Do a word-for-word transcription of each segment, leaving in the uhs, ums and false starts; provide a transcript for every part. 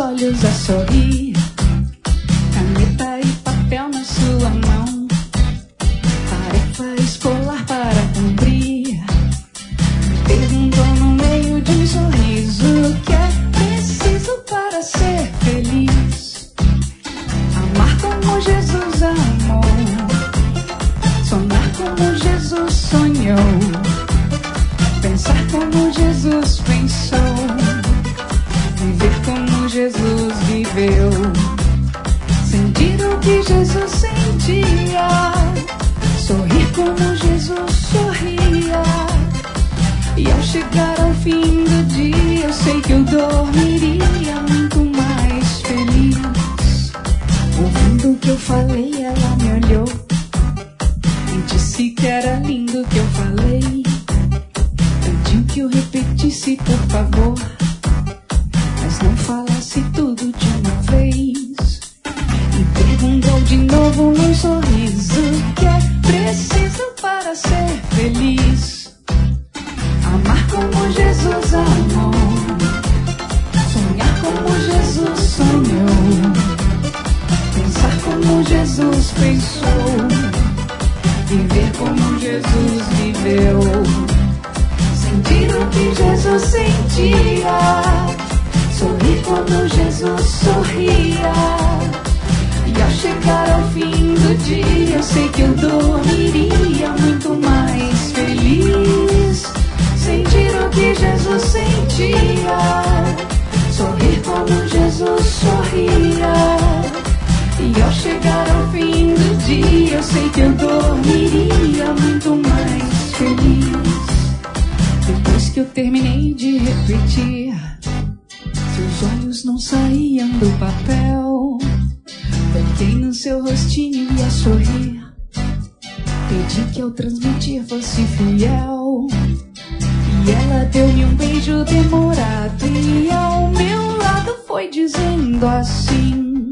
olhos a sorrir, caneta e papel na sua mão, tarefa escolar para cumprir. Perguntou no meio de um sorriso o que é preciso para ser feliz. Amar como Jesus amou, sonhar como Jesus sonhou, pensar como Jesus pensou, viver como Jesus viveu, sentir o que Jesus sentia, sorrir como Jesus sorria. E ao chegar ao fim do dia, eu sei que eu dormiria muito mais feliz. Ouvindo o que eu falei, ela me olhou e disse que era lindo o que eu falei. Pediu que eu repetisse, por favor, mas não falasse tudo de uma vez. E perguntou de novo num sorriso o que é preciso para ser feliz. Amar como Jesus amou, sonhar como Jesus sonhou, pensar como Jesus pensou, viver como Jesus viveu, sentir o que Jesus sentia, sorrir como Jesus sorria. E ao chegar ao fim do dia, eu sei que eu dormiria muito mais feliz. Sentir o que Jesus sentia, sorrir como Jesus sorria. E ao chegar ao fim do dia, eu sei que eu dormiria muito mais feliz. Depois que eu terminei de repetir, seus olhos não saíam do papel. Toquei no seu rostinho e a sorrir, pedi que ao transmitir fosse fiel. E ela deu-me um beijo demorado e ao meu lado foi dizendo assim: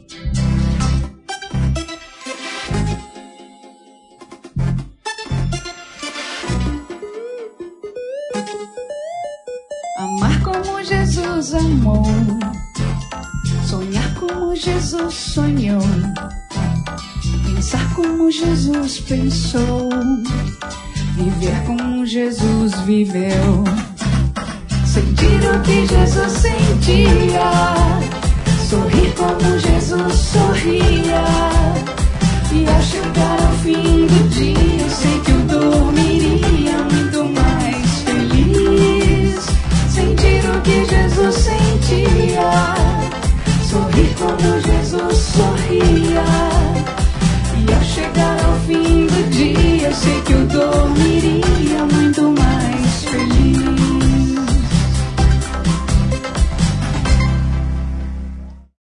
amar como Jesus amou, sonhar como Jesus sonhou, pensar como Jesus pensou, viver como Jesus viveu, sentir o que Jesus sentia, sorrir como Jesus sorria. E ao chegar ao fim do dia, eu sei que eu dormiria muito mais feliz. Sentir o que Jesus sentia, sorrir como Jesus sorria. E ao chegar ao fim do dia, eu sei que eu dormiria